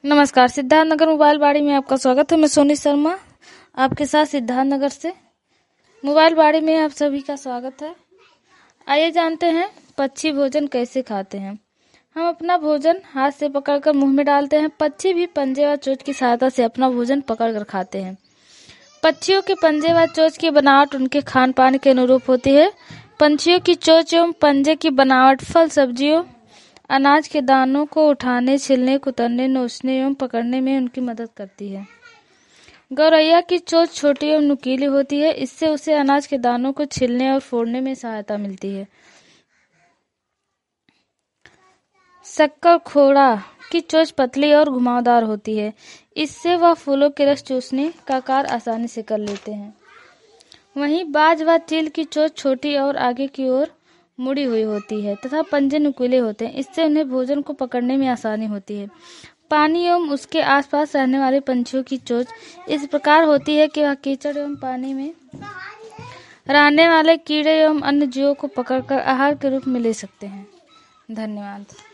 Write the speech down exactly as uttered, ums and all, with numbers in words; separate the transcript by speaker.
Speaker 1: नमस्कार। सिद्धार्थ नगर मोबाइल बाड़ी में आपका स्वागत है। मैं सोनी शर्मा आपके साथ सिद्धार्थ नगर से। मोबाइल बाड़ी में आप सभी का स्वागत है। आइए जानते हैं पक्षी भोजन कैसे खाते हैं। हम अपना भोजन हाथ से पकड़कर मुंह में डालते हैं। पक्षी भी पंजे व चोंच की सहायता से अपना भोजन पकड़कर खाते हैं। पक्षियों के पंजे व चोंच की बनावट उनके खान पान के अनुरूप होती है। पंछियों की चोंच एवं पंजे की बनावट फल, सब्जियों, अनाज के दानों को उठाने, छिलने, कुतरने, नोचने एवं पकड़ने में उनकी मदद करती है। गौरैया की चोंच छोटी एवं नुकीली होती है। इससे उसे अनाज के दानों को छिलने और फोड़ने में सहायता मिलती है। शक्कर खोड़ा की चोंच पतली और घुमावदार होती है। इससे वह फूलों के रस चूसने का कार्य आसानी से कर लेते हैं। वहीं बाज व चील की चोंच छोटी और आगे की ओर मुड़ी हुई होती है तथा पंजे नुकीले होते हैं। इससे उन्हें भोजन को पकड़ने में आसानी होती है। पानी एवं उसके आसपास रहने वाले पंछियों की चोंच इस प्रकार होती है कि वह कीचड़ एवं पानी में रहने वाले कीड़े एवं अन्य जीवों को पकड़कर आहार के रूप में ले सकते हैं। धन्यवाद।